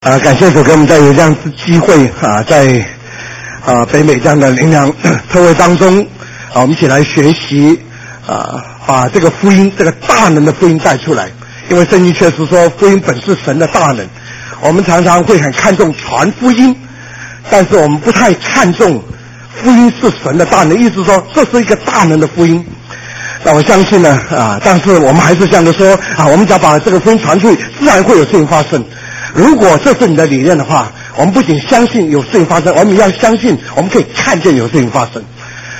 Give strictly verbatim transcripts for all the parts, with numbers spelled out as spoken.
啊，感谢主给我们再有这样子机会啊，在啊北美这样的灵粮特会当中啊，我们一起来学习啊，把这个福音这个大能的福音带出来。因为圣经确实说，福音本是神的大能。我们常常会很看重传福音，但是我们不太看重福音是神的大能，意思说这是一个大能的福音。那我相信呢啊，但是我们还是这样的说啊，我们只要把这个福音传出去，自然会有事情发生。如果这是你的理念的话，我们不仅相信有事情发生，我们要相信我们可以看见有事情发生。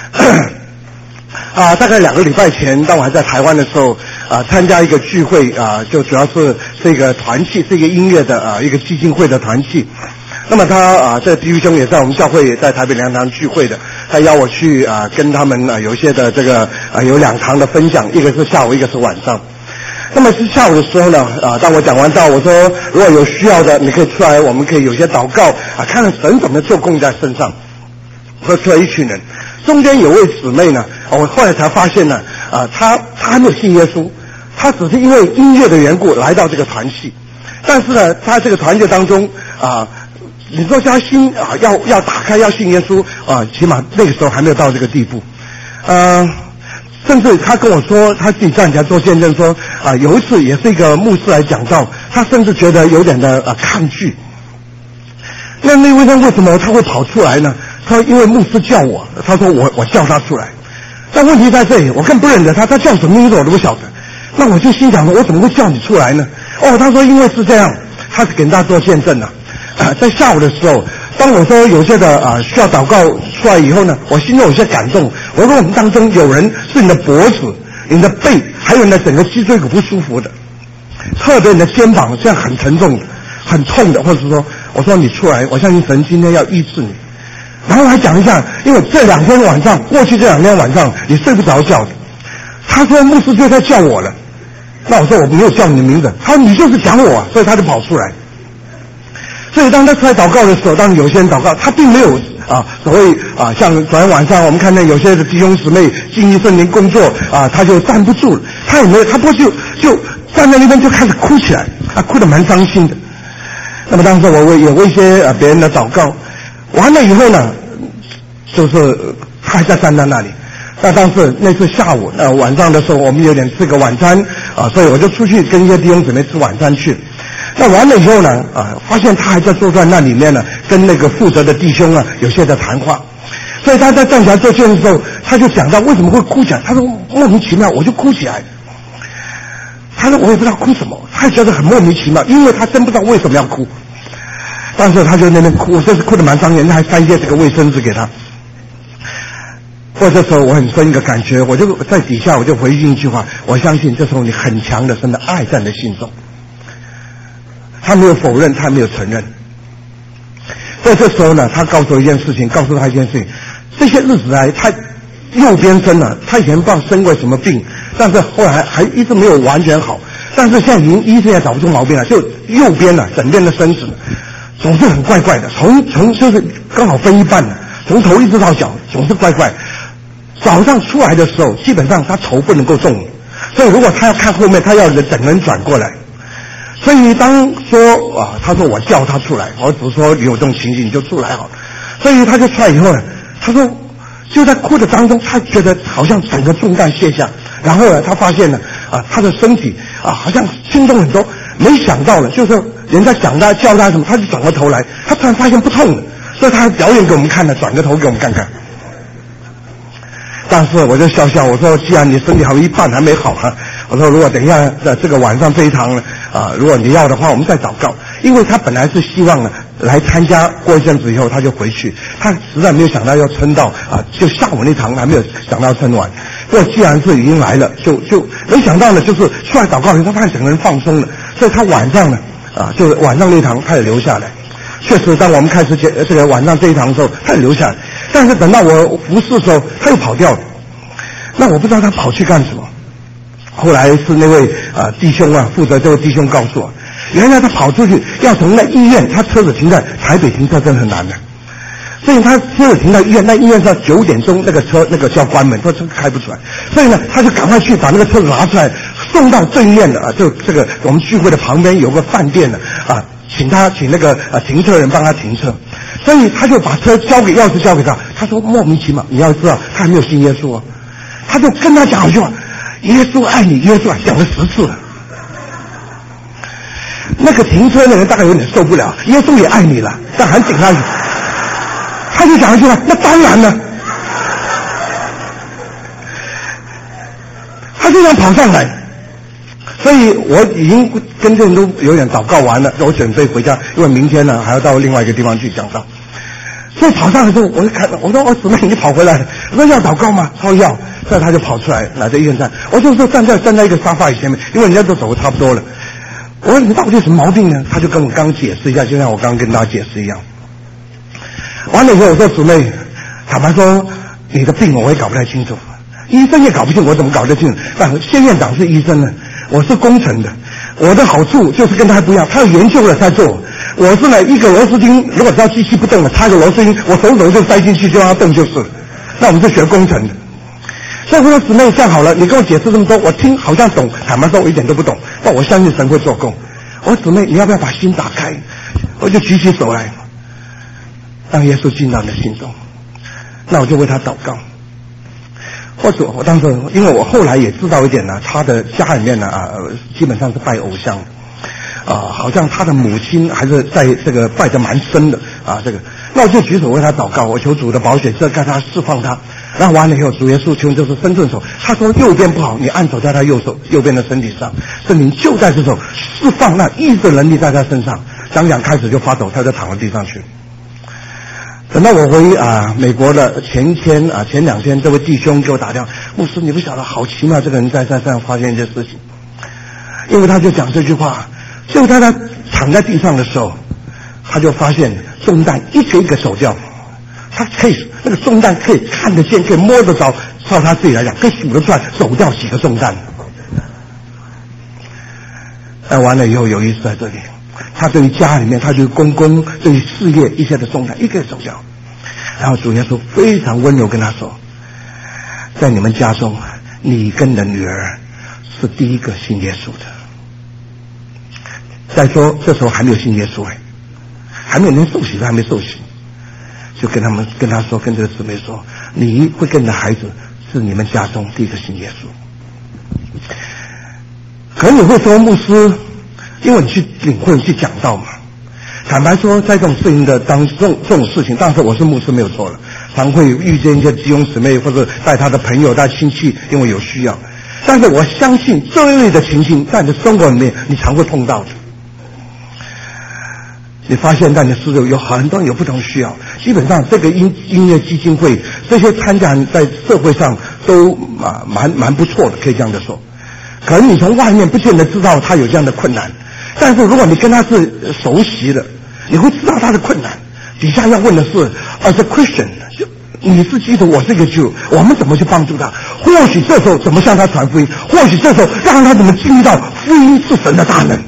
啊，大概两个礼拜前，当我还在台湾的时候，啊，参加一个聚会啊，就主要是这个团契，是一个音乐的啊一个基金会的团契。那么他啊，这弟兄也在我们教会，也在台北粮堂聚会的，他邀我去啊，跟他们啊有一些的这个啊有两堂的分享，一个是下午，一个是晚上。那么是下午的时候呢，啊，当我讲完道，我说如果有需要的，你可以出来，我们可以有些祷告啊，看看神怎么做工在身上。说出来一群人，中间有位姊妹呢，我后来才发现呢，啊，她她还没有信耶稣，她只是因为音乐的缘故来到这个团契，但是呢，她这个团契当中啊，你说她心啊要要打开要信耶稣啊，起码那个时候还没有到这个地步，呃。甚至他跟我说，他自己站起来做见证说，啊，有一次也是一个牧师来讲道，他甚至觉得有点的啊抗拒。那那位人为什么他会跑出来呢？他说因为牧师叫我，他说我我叫他出来。但问题在这里，我更不认得他，他叫什么名字我都不晓得。那我就心想说，我怎么会叫你出来呢？哦，他说因为是这样，他是给大家做见证的、啊。啊，在下午的时候，当我说有些的啊需要祷告出来以后呢，我心中有些感动。我说我们当中有人是你的脖子、你的背，还有你的整个脊椎骨不舒服的，特别你的肩膀这样很沉重的、很痛的，或者是说，我说你出来，我相信神今天要医治你。然后还讲一下，因为这两天晚上，过去这两天晚上你睡不着觉的。他说牧师就在叫我了，那我说我没有叫你的名字，他说你就是讲我、啊，所以他就跑出来。所以当他出来祷告的时候，当有些人祷告，他并没有啊所谓啊像昨天晚上我们看见有些的弟兄姊妹经历圣灵工作啊，他就站不住了，他也没有，他不就就站在那边就开始哭起来，啊哭得蛮伤心的。那么当时我为也为一些啊别人的祷告，完了以后呢，就是他还在站在那里。那当时那次下午呃晚上的时候，我们有点吃个晚餐啊，所以我就出去跟一些弟兄姊妹吃晚餐去。那完了以后呢，啊，发现他还在坐在那里面呢，跟那个负责的弟兄啊有些在谈话。所以他在站起来做见证的时候，他就讲到为什么会哭起来。他说莫名其妙，我就哭起来。他说我也不知道哭什么，他也觉得很莫名其妙，因为他真不知道为什么要哭。但是他就那边哭，我真是哭得蛮伤心，还塞一些这个卫生纸给他。或者这时候我很深一个感觉，我就在底下我就回应一句话，我相信这时候你很强的神的爱在你的心中。他没有否认，他没有承认。在这时候呢，他告诉我一件事情，告诉他一件事情，这些日子来，他右边生了，他以前不知道生过什么病，但是后来还一直没有完全好，但是现在已经医生也找不出毛病了，就右边呢，整边的身子总是很怪怪的，从从就是刚好分一半的，从头一直到脚总是怪怪。早上出来的时候，基本上他头不能够动，所以如果他要看后面，他要人整个人转过来。所以当说啊，他说我叫他出来，我只是说你有这种情形你就出来好了。所以他就出来以后呢，他说就在哭的当中，他觉得好像整个重担卸下，然后呢，他发现呢啊，他的身体啊好像轻松很多。没想到呢，就是人家讲他叫他什么，他就转过头来，他突然发现不痛了，所以他表演给我们看了，转个头给我们看看。但是我就笑笑，我说既然你身体还有一半还没好啊，我说如果等一下在这个晚上这一堂呢啊，如果你要的话，我们再祷告。因为他本来是希望呢来参加，过一阵子以后他就回去，他实在没有想到要撑到啊，就下午那堂还没有想到撑完。不过既然是已经来了，就就没想到呢，就是出来祷告，他发现整个人放松了，所以他晚上呢啊，就晚上那堂他也留下来。确实，当我们开始这个晚上这一堂的时候，他也留下来。但是等到我服侍的时候，他又跑掉了。那我不知道他跑去干什么。后来是那位啊、呃、弟兄啊，负责这位弟兄告诉我，原来他跑出去要从那医院，他车子停在台北停车真的很难的，所以他车子停在医院，那医院是要九点钟那个车那个就要关门，说车开不出来，所以呢他就赶快去把那个车子拿出来，送到正院的啊，就这个我们聚会的旁边有个饭店的啊。 请他请那个呃停车人帮他停车，所以他就把车交给钥匙交给他。他说莫名其妙，你要知道他还没有信耶稣哦，他就跟他讲一句话：耶稣爱你，耶稣爱，讲了十次了。那个停车的人大概有点受不了，耶稣也爱你了，但还顶他一句，他就讲一句话：那当然了。他就这样跑上来。所以我已经跟这人都有点祷告完了，我准备回家，因为明天呢还要到另外一个地方去讲道。所以跑上来之后，我就看，我说：“哦，姊妹，你跑回来了。”我说：“要祷告吗？”他说：“要。”所以他就跑出来，来到医院站。我就说站在站在一个沙发前面，因为人家都走得差不多了。我说：“你到底有什么毛病呢？”他就跟我刚解释一下，就像我刚刚跟大家解释一样。完了以后，我说：“姊妹，坦白说，你的病我也搞不太清楚，医生也搞不清，我怎么搞得清楚？但谢院长是医生呢。”我是工程的，我的好处就是跟他不一样，他有研究了才做。我是呢一个螺丝钉，如果只要机器不动了，插个螺丝钉，我手肘就塞进去，就让它动就是了。那我们是学工程的，所以我说姊妹这样好了，你跟我解释这么多，我听好像懂，坦白说我一点都不懂，但我相信神会做工。我说姊妹，你要不要把心打开？我就举起手来，让耶稣进到你的心中。那我就为他祷告。或者我当时，因为我后来也知道一点呢，他的家里面呢啊，基本上是拜偶像，啊，好像他的母亲还是在这个拜得蛮深的啊，这个，那我就举手为他祷告，我求主的宝血，这看他释放他。然后完了以后，主耶稣求就是伸正手，他说右边不好，你按手在他右手右边的身体上，圣灵就在这手释放那医治能力在他身上，讲讲开始就发抖，他就躺到地上去。等到我回啊美国的前天啊前两天，这位弟兄给我打电话，牧师你不晓得好奇妙，这个人在山上发现一件事情，因为他就讲这句话，就在他躺在地上的时候，他就发现重担一个一个走掉，他可以那个重担可以看得见，可以摸得着，照他自己来讲，可以数得出来走掉几个重担。那完了以后有意思在这里。他对于家里面，他对于公公，对于事业一切的重担，一个走掉。然后主耶稣非常温柔跟他说：“在你们家中，你跟你的女儿是第一个信耶稣的。”再说，这时候还没有信耶稣哎，还没有人受洗，他还没受洗，就跟他们跟他说，跟这个姊妹说：“你会跟你的孩子是你们家中第一个信耶稣。”可能你会说，牧师。因为你去领会，你去讲道嘛。坦白说，在这种事情的当这种这种事情，当时我是牧师没有错了，常会遇见一些弟兄姊妹或者带他的朋友、带亲戚，因为有需要。但是我相信这一类的情形，在你的生活里面，你常会碰到的。你发现在你的世界有很多人有不同需要，基本上这个音音乐基金会这些参加人在社会上都啊蛮蛮不错的，可以这样的说。可能你从外面不见得知道他有这样的困难。但是如果你跟他是熟悉的，你会知道他的困难。底下要问的是 ，as a Christian， 你是基督，我是一个 Jew， 我们怎么去帮助他？或许这时候怎么向他传福音？或许这时候让他怎么经历到福音是神的大能？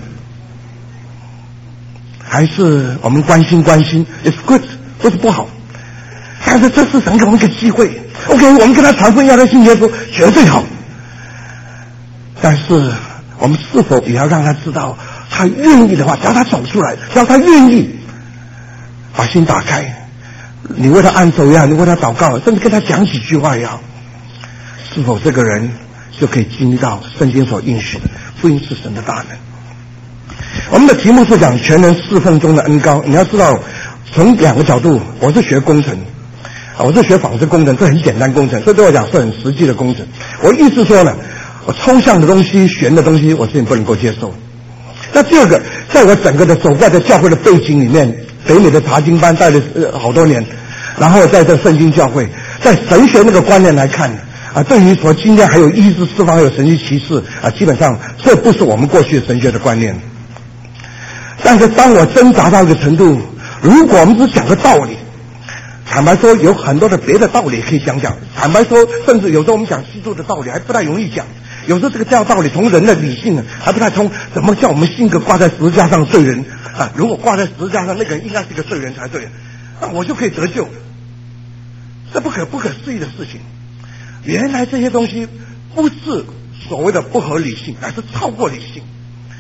还是我们关心关心 ，it's good， 不是不好。但是这是神给我们一个机会 ，OK， 我们跟他传福音，要他信耶稣，绝对好。但是我们是否也要让他知道？他愿意的话，只要他走出来，只要他愿意把心打开，你为他按手也好，你为他祷告，甚至跟他讲几句话也好，是否这个人就可以经历到圣经所应许的福音是神的大能？我们的题目是讲全人侍奉中的恩膏。你要知道，从两个角度，我是学工程，我是学纺织工程，这很简单工程，这对我讲是很实际的工程。我意思说呢，我抽象的东西、玄的东西，我是不能够接受。那第二个，在我整个的走过的教会的背景里面，北美的查经班带了、呃、好多年，然后在这圣经教会，在神学那个观念来看啊，对于说今天还有医治释放，还有神迹奇事啊，基本上这不是我们过去的神学的观念。但是当我挣扎到一个程度，如果我们只讲个道理，坦白说有很多的别的道理可以讲讲。坦白说，甚至有时候我们讲基督的道理还不太容易讲。有时候这个教道理从人的理性呢还不太通，怎么叫我们性格挂在十字架上罪人啊？如果挂在十字架上，那个人应该是一个罪人才对，那我就可以得救，这不可不可思议的事情。原来这些东西不是所谓的不合理性，乃是超过理性。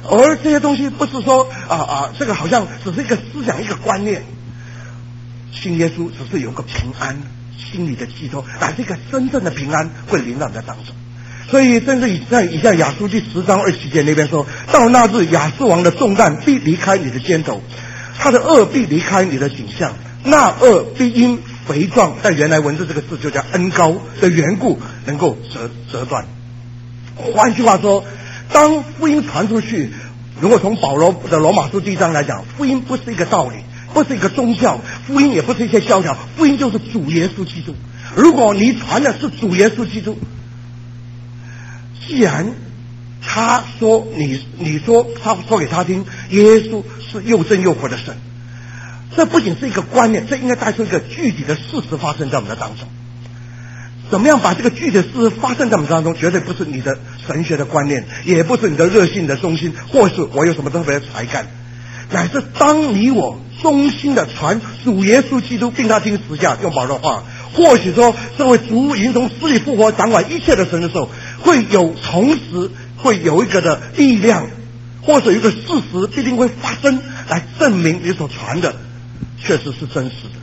而这些东西不是说啊啊，这个好像只是一个思想一个观念，信耶稣只是有个平安心里的寄托，乃是一个真正的平安会临到你的当中。所以甚至以在以下雅书第十章二十节那边说，到那日亚述王的重担必离开你的肩头，他的恶必离开你的景象，那恶必因肥壮，在原来文字这个字就叫恩膏的缘故能够折折断。换句话说，当福音传出去，如果从保罗的罗马书第一章来讲，福音不是一个道理，不是一个宗教，福音也不是一些教条，福音就是主耶稣基督。如果你传的是主耶稣基督，既然他说你你说他说给他听，耶稣是又真又活的神，这不仅是一个观念，这应该带出一个具体的事实发生在我们的当中。怎么样把这个具体的事实发生在我们当中，绝对不是你的神学的观念，也不是你的热心的忠心，或是我有什么特别的才干，乃是当你我忠心的传主耶稣基督，并他听十架，用保罗的话，或许说这位主已经从死里复活，掌管一切的神的时候，会有同时会有一个的力量，或者有一个事实必定会发生，来证明你所传的确实是真实的。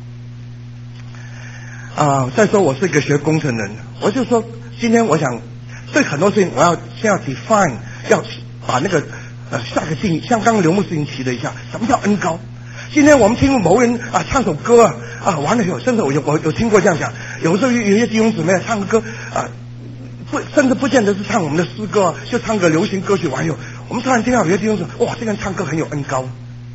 啊，再说我是一个学工程人，我就说今天我想对很多事情我要先要 define， 要把那个呃下个定义，像刚刚刘牧师已经提了一下，什么叫恩膏？今天我们听某人啊唱首歌啊啊完了以后，甚至我有我有听过这样讲，有时候有一些弟兄姊妹唱个歌啊，不甚至不见得是唱我们的诗歌啊，就唱个流行歌曲完以后，我们突然听到有些弟兄说，哇，这个人唱歌很有恩膏。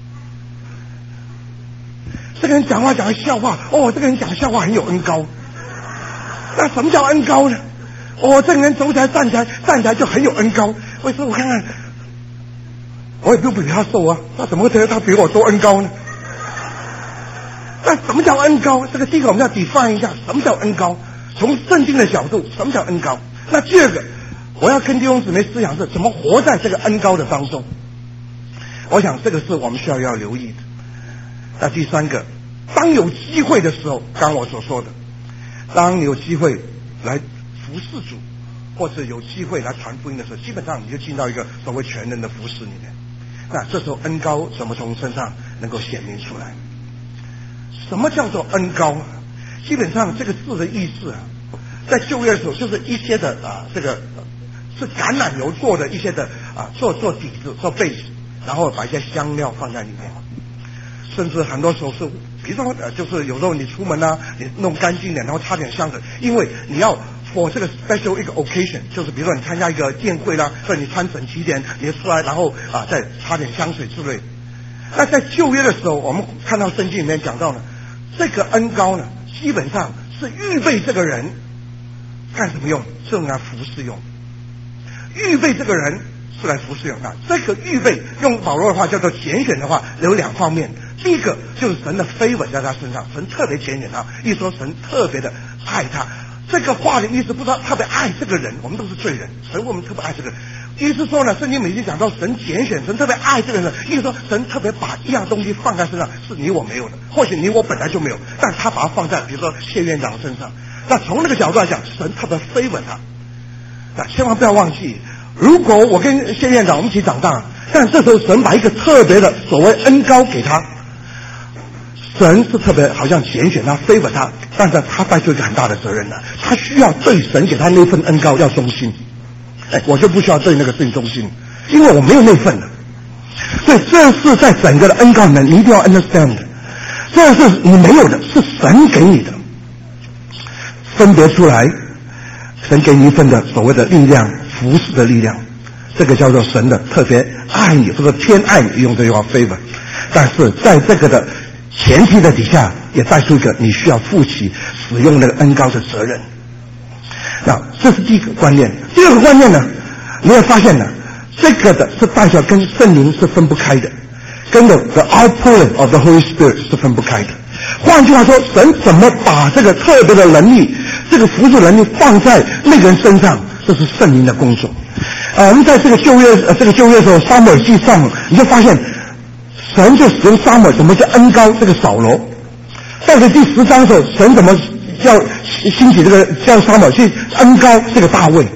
这个人讲话讲的笑话，哦，这个人讲笑话很有恩膏。那什么叫恩膏呢？哦，这个人走起来站起来站起来就很有恩膏。我说我看看，我也不比他瘦啊，那怎么会觉得他比我多恩膏呢？那什么叫恩膏？这个第一个我们要 define 一下，什么叫恩膏？从圣经的角度，什么叫恩膏？那第二个，我要跟弟兄姊妹思想是怎么活在这个恩膏的当中。我想这个是我们需要要留意的。那第三个，当有机会的时候，刚我所说的，当你有机会来服侍主，或者有机会来传福音的时候，基本上你就进到一个所谓全人的服侍里面。那这时候恩膏怎么从身上能够显明出来？什么叫做恩膏？基本上这个字的意思啊，在旧约的时候就是一些的啊，这个是橄榄油做的一些的啊，做做底子做 base， 然后把一些香料放在里面。甚至很多时候是，比如说呃，就是有时候你出门啊，你弄干净点，然后擦点香水，因为你要 for 这个 special 一个 occasion， 就是比如说你参加一个宴会啦，所以你穿整齐点，你出来然后啊再擦点香水之类。那在旧约的时候，我们看到圣经里面讲到呢，这个恩膏呢，基本上是预备这个人干什么用？是用来服侍用。预备这个人是来服侍用的。这个预备用保罗的话叫做拣选的话，有两方面。第一个就是神的favor在他身上，神特别拣选他，一说神特别的爱他。这个话的意思不是说特别爱这个人，我们都是罪人，神我们特别爱这个人。意思说呢，圣经每次讲到神拣选，神特别爱这个人，意思说神特别把一样东西放在身上，是你我没有的，或许你我本来就没有，但他把它放在比如说谢院长身上。那从那个角度来讲，神特别 favor他。那千万不要忘记，如果我跟谢院长我们一起长大，但这时候神把一个特别的所谓恩膏给他，神是特别好像拣选他 favor 他，但是他带出一个很大的责任了，他需要对神给他那份恩膏要忠心。哎，我就不需要对那个事情忠心，因为我没有那份的。所以这是在整个的恩膏里面，你一定要 understand 的，这是你没有的，是神给你的，分别出来，神给你一份的所谓的力量，服侍的力量，这个叫做神的特别爱你，或者偏爱你，用这句话 favor。但是在这个的前提的底下，也带出一个你需要负起使用那个恩膏的责任。那这是第一个观念。第二个观念呢，你会发现呢，这个的是带出来跟圣灵是分不开的，跟着 the outpouring of the Holy Spirit 是分不开的。换句话说，神怎么把这个特别的能力，这个服侍能力放在那个人身上，这是圣灵的工作。呃，我们在这个旧约呃这个旧约的时候，撒母耳记上，你就发现神就使用撒母耳，怎么叫恩膏这个扫罗。到了第十章的时候，神怎么要兴起这个叫撒母耳去恩膏这个大卫。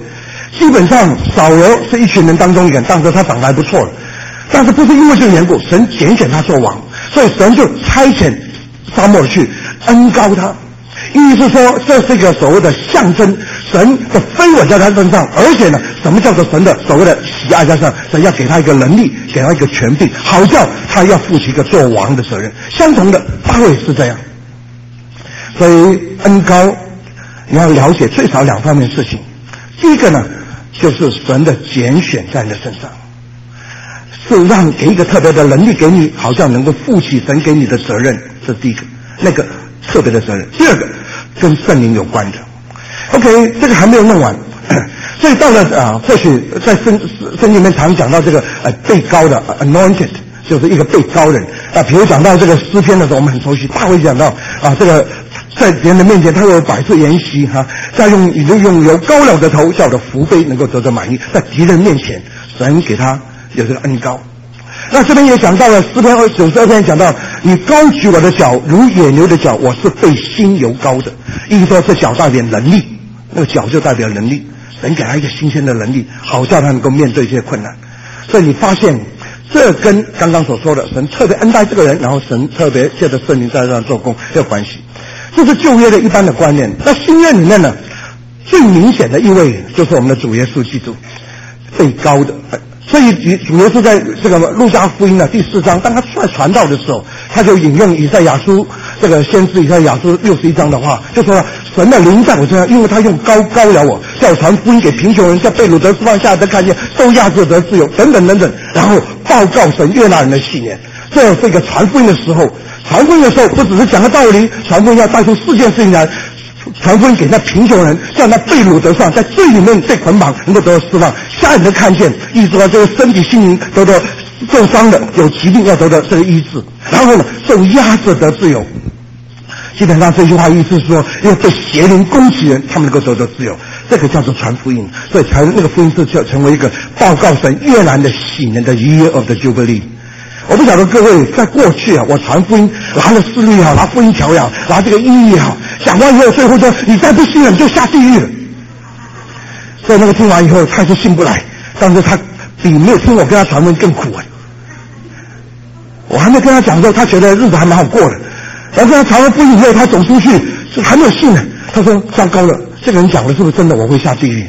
基本上扫罗是一群人当中一个人，当时他长得还不错了，但是不是因为这个缘故，神拣选他做王，所以神就差遣撒母耳去恩膏他。意思是说，这是一个所谓的象征，神的非我在他身上，而且呢，什么叫做神的所谓的喜爱在上？神要给他一个能力，给他一个权柄，好叫他要负起一个做王的责任。相同的，大卫是这样。所以恩膏你要了解最少两方面事情。第一个呢，就是神的拣选在你的身上，是让给一个特别的能力给你，好像能够负起神给你的责任，这是第一个，那个特别的责任。第二个跟圣灵有关的。 OK， 这个还没有弄完，所以到了啊，或许在圣圣经里面常讲到这个呃被膏的 anointed， 就是一个被膏人啊。比如讲到这个诗篇的时候，我们很熟悉，大卫讲到啊，这个在别人的面前他有摆设筵席哈，再用用用油膏了的头，叫我的福杯能够得到满意，在敌人面前，神给他有这个恩膏。那这边也讲到了诗篇九十二篇讲到，你高举我的脚如野牛的脚，我是被新油膏的。意思说这脚代表能力，那个脚就代表能力，神给他一个新鲜的能力，好叫他能够面对这些困难。所以你发现这跟刚刚所说的神特别恩待这个人，然后神特别借着圣灵在这上做工有关系。这是旧约的一般的观念。那新约里面呢，最明显的意味就是我们的主耶稣基督被膏的。所以主耶稣在这个路加福音的第四章，当他出来传道的时候，他就引用以赛亚书这个先知以赛亚书六十一章的话，就说神的灵在我身上，因为他用膏膏了我，叫我传福音给贫穷人，叫被掳得释放，下得看见，受压制得自由，等等等等，然后报告神悦纳人的喜年。这是一个传福音的时候，传福音的时候不只是讲个道理，传福音要带出四件事情来。传福音给那贫穷人，叫那被掳得上，在罪里面被捆绑能够得到释放，瞎人的看见，意思说这个身体心灵得到受伤的有疾病要得到这个医治，然后呢受压制得自由。基本上这句话意思是说，因为被邪灵攻击人，他们能够得到自由，这个叫做传福音。所以传那个福音是就成为一个报告神悦纳的喜年的 Year of the Jubilee。我不晓得各位在过去啊，我传福音拿了四律也好，拿福音条也好，拿这个意义也好，讲完以后最后说你再不信了你就下地狱了。所以那个听完以后他就信不来，但是他比没有听我跟他传福音更苦啊。我还没跟他讲的时候，他觉得日子还蛮好过的，然后跟他传完福音以后，他走出去还没有信呢，他说糟糕了，这个人讲的是不是真的？我会下地狱。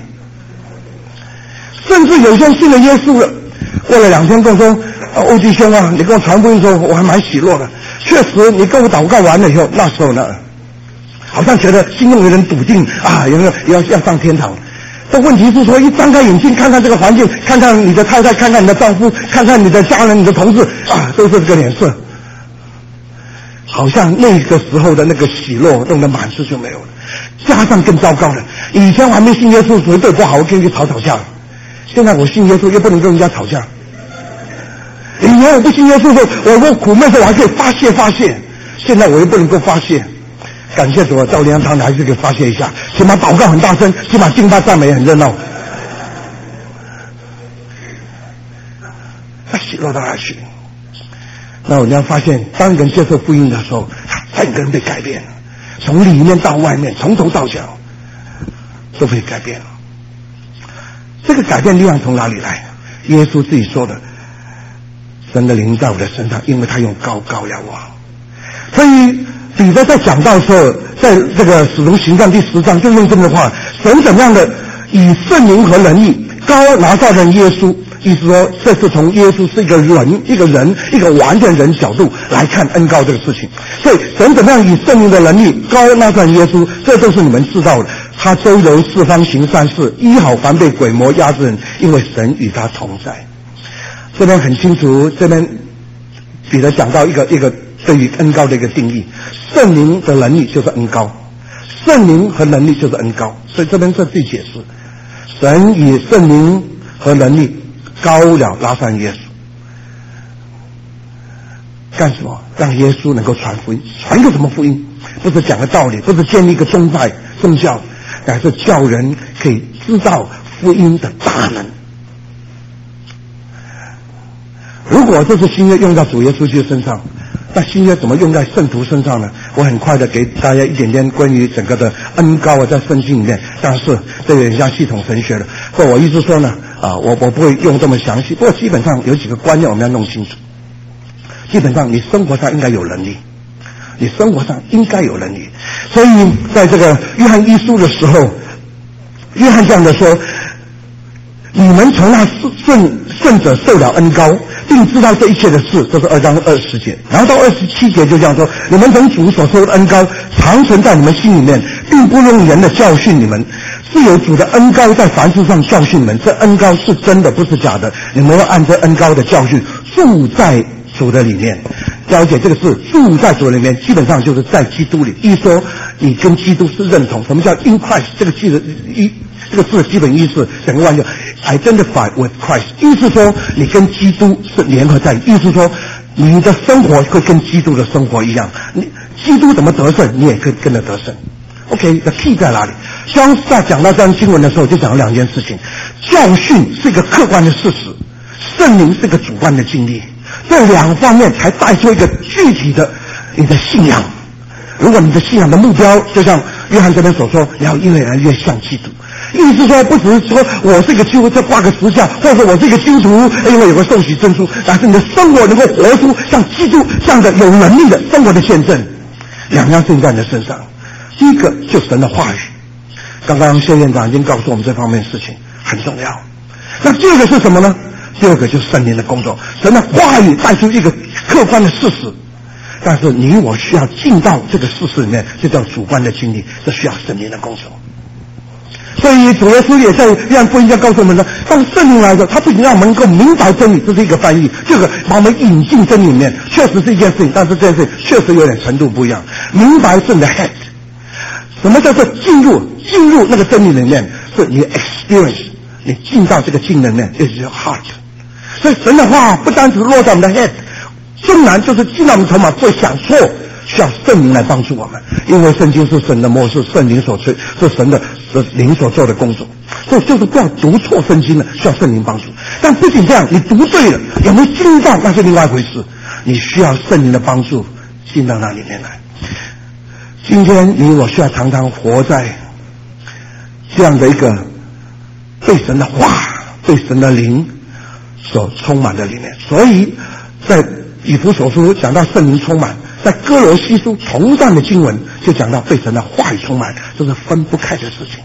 甚至有些人信了耶稣了，过了两天跟我说。欧弟兄啊，你跟我传福音的时候，我还蛮喜乐的。确实，你跟我祷告完了以后，那时候呢，好像觉得心中有点笃定啊，有没有要要上天堂？但问题是说，一张开眼睛看看这个环境，看看你的太太，看看你的丈夫，看看你的家人、你的同事啊，都是这个脸色，好像那个时候的那个喜乐弄得满室就没有了。加上更糟糕的，以前我还没信耶稣，谁对不好，我跟你吵吵架。现在我信耶稣，又不能跟人家吵架。以前我不信耶稣的时候，我我苦闷的时候我还可以发泄发泄，现在我又不能够发泄。感谢主，到灵堂还是可以发泄一下，起码祷告很大声，起码敬拜赞美很热闹。他喜乐到哪去？那我们要发现，当一个人接受福音的时候，他整个人被改变了，从里面到外面，从头到脚都被改变了。这个改变力量从哪里来？耶稣自己说的。神的灵在我的身上，因为他用膏膏了我。所以彼得在讲到的时候，在这个使徒行传第十章就用这么的话，神怎么样的以圣灵和能力膏拿撒勒耶稣，意思说这是从耶稣是一个人一个人一个完全人角度来看恩膏这个事情。所以神怎么样以圣灵的能力膏拿撒勒耶稣，这都是你们知道的。他周游四方行善事，医好凡被鬼魔压制人，因为神与他同在。这边很清楚，这边彼得讲到一个一个对于恩膏的一个定义，圣灵的能力就是恩膏，圣灵和能力就是恩膏，所以这边这句解释，神以圣灵和能力膏了拉撒耶稣，干什么？让耶稣能够传福音。传个什么福音？不是讲个道理，不是建立一个宗派宗教，乃是叫人可以知道福音的大能。如果这是新约用到主耶稣基督身上，那新约怎么用在圣徒身上呢？我很快的给大家一点点关于整个的恩膏啊，在圣经里面，但是这有点像系统神学了。 或我意思说呢，啊，我我不会用这么详细，不过基本上有几个观念我们要弄清楚。基本上你生活上应该有能力，你生活上应该有能力。所以在这个约翰一书的时候，约翰这样的说，你们从那圣圣者受了恩膏，并知道这一切的事，这是二章二十节。然后到二十七节就这样说，你们从主所受的恩膏常存在你们心里面，并不用人的教训你们，是有主的恩膏在凡事上教训你们，这恩膏是真的，不是假的，你们要按这恩膏的教训住在主的里面。了解这个字住在主里面，基本上就是在基督里。一说你跟基督是认同，什么叫 in Christ？ 这个字的一这个字的基本意思整个完全 identify with Christ， 意思说你跟基督是联合在，意思说你的生活会跟基督的生活一样，你基督怎么得胜，你也可以跟着得胜。OK， the key 在哪里？当在讲到这样经文的时候，就讲了两件事情：教训是一个客观的事实，圣灵是一个主观的经历。这两方面才带出一个具体的你的信仰。如果你的信仰的目标，就像约翰这边所说，你要越来越像基督。意思说，不只是说我是一个基督徒挂个十架，或者我是一个基督徒因为有个受洗证书，但是你的生活能够活出像基督这样的有能力的生活的见证。两样事情在你的身上，第一个就是神的话语。刚刚谢院长已经告诉我们这方面的事情很重要。那第二个是什么呢？第二个就是圣灵的工作，神的话语带出一个客观的事实，但是你我需要进到这个事实里面，这叫主观的经历，这需要圣灵的工作。所以主耶稣也在约翰福音上告诉我们说，当圣灵来的，他不仅让我们能够明白真理，这是一个翻译，这个把我们引进真理里面，确实是一件事情，但是这件事情确实有点程度不一样。明白是你的 head， 什么叫做进入？进入那个真理里面，是你的 experience， 你进到这个经里面，就是 your heart。所以神的话不单只落在我们的 head， 纵然就是进到我们头脑会想错，需要圣灵来帮助我们，因为圣经是神的默示，圣灵所吹，是神的灵所做的工作。所以就是不要读错圣经了，需要圣灵帮助。但不仅这样，你读对了，有没有进到那是另外一回事，你需要圣灵的帮助进到那里面来。今天你我需要常常活在这样的一个被神的话、被神的灵所充满的里面。所以在以弗所书讲到圣灵充满，在哥罗西书同样的经文就讲到被神的话语充满，这是分不开的事情。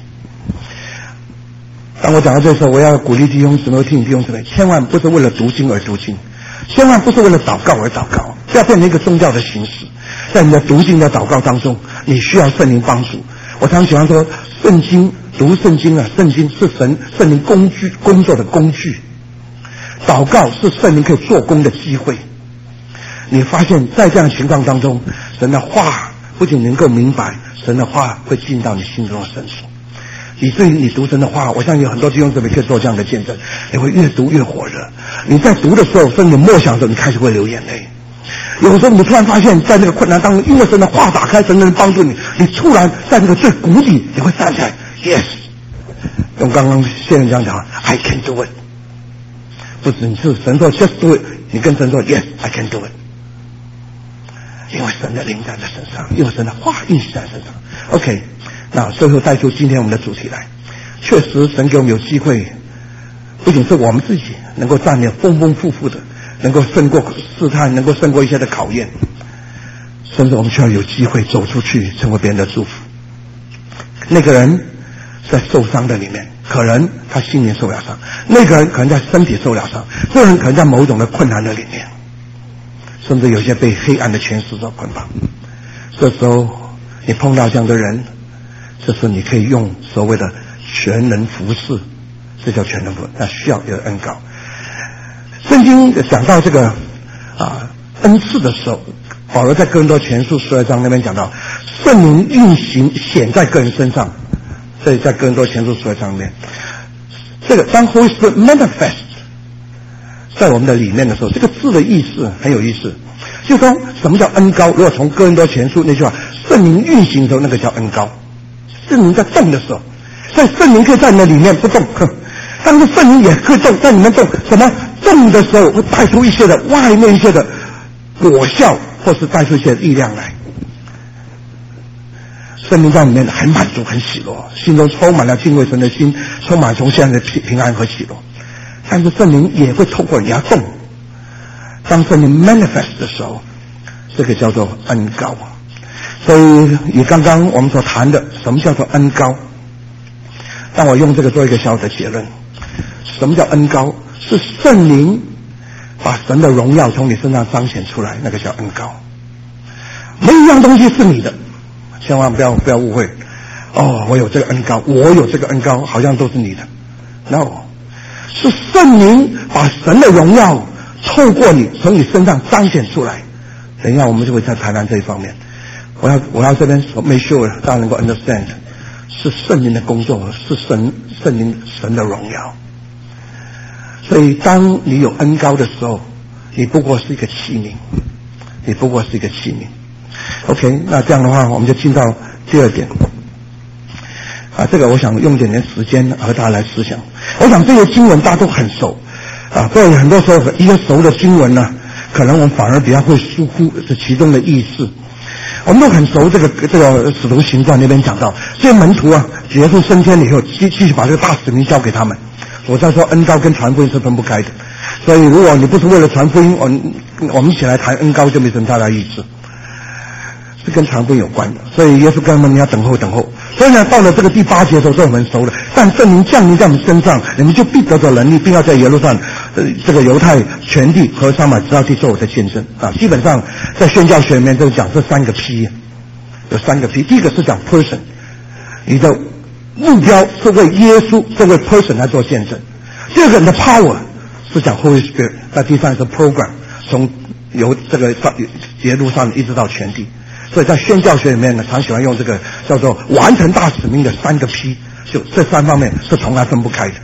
当我讲到这时候，我要鼓励弟兄姊妹、听弟兄姊妹，千万不是为了读经而读经，千万不是为了祷告而祷告，不要变成一个宗教的形式。在你的读经的祷告当中，你需要圣灵帮助。我常喜欢说，圣经读圣经啊，圣经是神圣灵工具工作的工具，祷告是圣灵可以做工的机会。你发现在这样的情况当中，神的话不仅能够明白，神的话会进到你心中的深处，以至于你读神的话，我相信有很多弟兄姊妹可以做这样的见证，你会越读越火热。你在读的时候，甚至默想的时候，你开始会流眼泪。有时候你突然发现在那个困难当中，因为神的话打开，神能帮助你，你突然在那个最谷底你会站起来 Yes， 用刚刚谢人讲讲 I can do it， 不只是神说 Just do it， 你跟神说 Yes I can do it， 因为神的灵在身上，因为神的话运行在身上。 OK， 那最后带出今天我们的主题来。确实神给我们有机会，不仅是我们自己能够站立丰丰富富的，能够胜过试探，能够胜过一些的考验，甚至我们需要有机会走出去，成为别人的祝福。那个人在受伤的里面，可能他心灵受了伤，那个人可能在身体受了伤，这个人可能在某种的困难的里面，甚至有些被黑暗的权势所捆绑。这时候你碰到这样的人，这时候你可以用所谓的全能服侍，这叫全能服侍，那需要有恩膏。圣经讲到这个啊恩赐的时候，保罗在哥林多前书十二章那边讲到，圣灵运行显在个人身上，这里在哥林多前书十二章里面，这个当 Holy Spirit manifest 在我们的里面的时候，这个字的意思很有意思，就是说什么叫恩膏？如果从哥林多前书那句话，圣灵运行的时候，那个叫恩膏。圣灵在动的时候，所以圣灵可以在你的里面不动，但是圣灵也可以动，在里面动。什么动的时候会带出一些的外面一些的果效，或是带出一些力量来。 生命在里面很满足很喜乐，心中充满了敬畏神的心，充满从现在的平平安和喜乐。但是圣灵也会透过你要动，当圣灵 manifest 的时候，这个叫做恩膏。所以以刚刚我们所谈的什么叫做恩膏，让我用这个做一个小的结论。什么叫恩膏？是圣灵把神的荣耀从你身上彰显出来，那个叫恩膏。没有一样东西是你的，千万不要不要误会。哦，我有这个恩膏，我有这个恩膏，好像都是你的。No， 是圣灵把神的荣耀透过你从你身上彰显出来。等一下我们就会再谈谈这一方面。我要我要这边说 make sure 大家能够 understand， 是圣灵的工作，是神圣灵神的荣耀。所以当你有恩膏的时候，你不过是一个器皿，你不过是一个器皿。OK， 那这样的话我们就进到第二点啊，这个我想用点点时间和大家来思想。我想这些经文大家都很熟啊，所以很多时候一个熟的经文呢，可能我们反而比较会疏忽这其中的意思。我们都很熟这个这个使徒行传那边讲到，这些门徒啊，耶稣升天了以后，继继续把这个大使命交给他们。我在说恩膏跟传福音是分不开的，所以如果你不是为了传福音，我我们一起来谈恩膏就没什么太大意思，是跟传福音有关的。所以耶稣跟他们你要等候等候。所以呢，到了这个第八节的时候，这我们熟了。但圣灵降临在我们身上，你们就必得着能力，并要在耶路撒冷、呃、这个犹太全地和撒玛利亚地做我的见证啊。基本上在宣教学里面就讲这三个 P， 有三个 P。第一个是讲 person， 你的目标是为耶稣这位 person 来做见证。第二个你的 power 是讲 Holy Spirit， 那第三个是 program， 从由这个耶路撒冷一直到全地。所以在宣教学里面呢，常喜欢用这个叫做完成大使命的三个 P， 就这三方面是从来分不开的。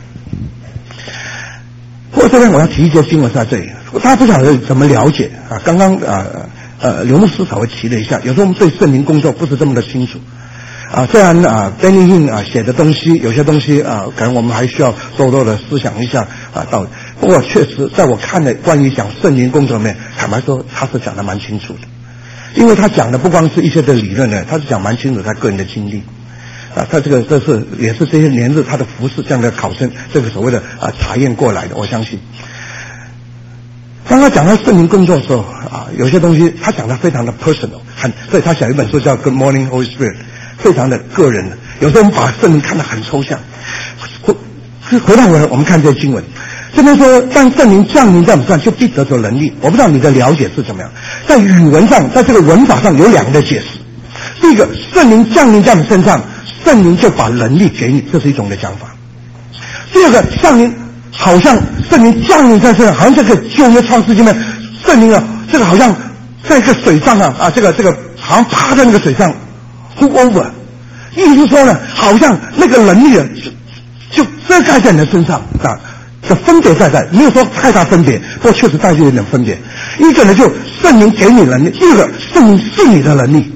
不过这边我要提一些经文在这里，大家不晓得怎么了解啊。刚刚啊呃刘牧师稍微提了一下，有时候我们对圣灵工作不是这么的清楚啊。虽然啊 Benny Hinn 啊写的东西有些东西啊，可能我们还需要多多的思想一下啊。到不过确实在我看的关于讲圣灵工作里面，坦白说他是讲的蛮清楚的。因为他讲的不光是一些的理论呢，他是讲蛮清楚他个人的经历啊，他这个这是也是这些年日他的服事这样的考生这个所谓的啊查验过来的，我相信。当他讲到圣灵工作的时候啊，有些东西他讲的非常的 personal， 很，所以他写一本书叫 Good Morning Holy Spirit， 非常的个人的。有时候我们把圣灵看得很抽象。回回到我我们看这些经文。这边说，当圣灵降临在我们身上，就必得着能力。我不知道你的了解是怎么样。在语文上，在这个文法上有两个的解释。第一个，圣灵降临在我们身上，圣灵就把能力给你，这是一种的讲法。第二个，圣灵好像圣灵降临在身上，好像这个旧约创世纪里面，圣灵啊，这个好像在一个水上啊啊，这个这个好像趴在那个水上 ，hook over， 意思是说呢，好像那个能力啊，就就遮盖在你的身上啊。这分别在在，没有说太大分别，不过确实带着有点分别。一个呢，就圣灵给你能力；第二个，圣灵是你的能力，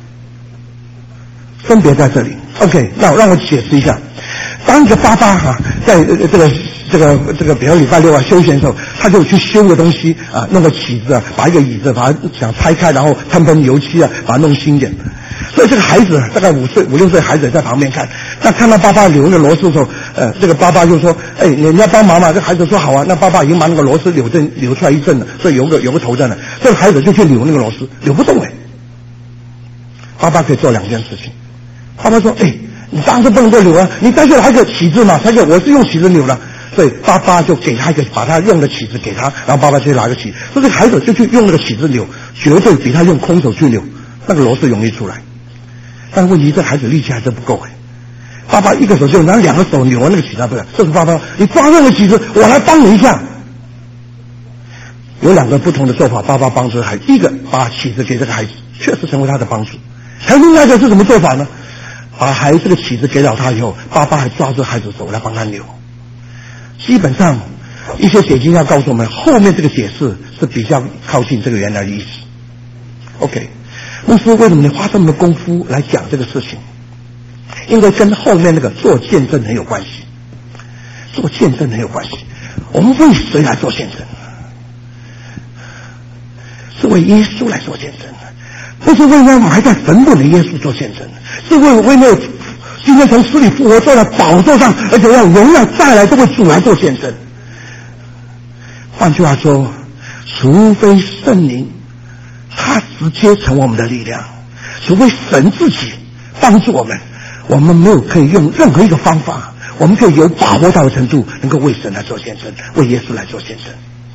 分别在这里。OK， 那让我解释一下。当一个爸爸哈、啊，在这个这个这个比如礼拜六啊休闲的时候，他就去修个东西啊，弄个起子啊，把一个椅子把它想拆开，然后喷喷油漆啊，把它弄新一点。所以这个孩子大概五岁五六岁孩子在旁边看，那看到爸爸扭那个螺丝的时候，呃，这个爸爸就说：“哎，你要帮忙嘛？”这孩子说：“好啊。”那爸爸已经把那个螺丝扭正扭出来一阵了，所以有个有个头在那。这个孩子就去扭那个螺丝，扭不动哎。爸爸可以做两件事情。爸爸说：“哎，你当时不能够扭啊，你带去拿一个起子嘛，他就我是用起子扭的。”所以爸爸就给他一个把他用的起子给他，然后爸爸去拿个起，所以这个孩子就去用那个起子扭，绝对比他用空手去扭那个螺丝容易出来。但问题这孩子力气还是不够哎，爸爸一个手就拿两个手扭那个起子不了，这是爸爸，你抓那个起子，我来帮你一下。有两个不同的做法，爸爸帮助孩子，第一个把起子给这个孩子，确实成为他的帮助。还有另外一个是什么做法呢？把孩子这个起子给了他以后，爸爸还抓住孩子手来帮他扭。基本上一些解经要告诉我们，后面这个解释是比较靠近这个原来的意思。OK。牧师为什么你花这么多功夫来讲这个事情？因为跟后面那个做见证很有关系。做见证很有关系。我们为谁来做见证？是为耶稣来做见证。 不是为那埋在坟墓的耶稣做见证，是为为那今天从死里复活坐在宝座上，而且让荣耀再来这位主来做见证。换句话说，除非圣灵他直接成我们的力量，除非神自己帮助我们，我们没有可以用任何一个方法，我们可以有把握到的程度能够为神来做见证，为耶稣来做见证。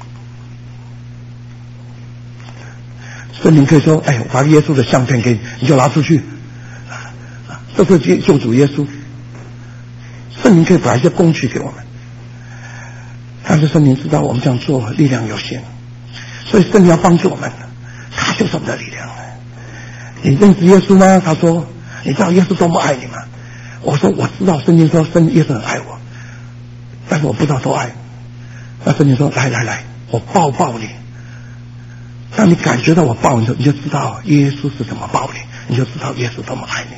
圣灵可以说，哎，我把耶稣的相片给你，你就拿出去，这是救主耶稣。圣灵可以把一些工具给我们，但是圣灵知道我们这样做力量有限，所以圣灵要帮助我们，他就是我们的力量。你认识耶稣吗？他说，你知道耶稣多么爱你吗？我说我知道，圣经说圣耶稣很爱我，但是我不知道多爱。那圣经说，来来来，我抱抱你。当你感觉到我抱你的时候，你就知道耶稣是怎么抱你，你就知道耶稣多么爱你。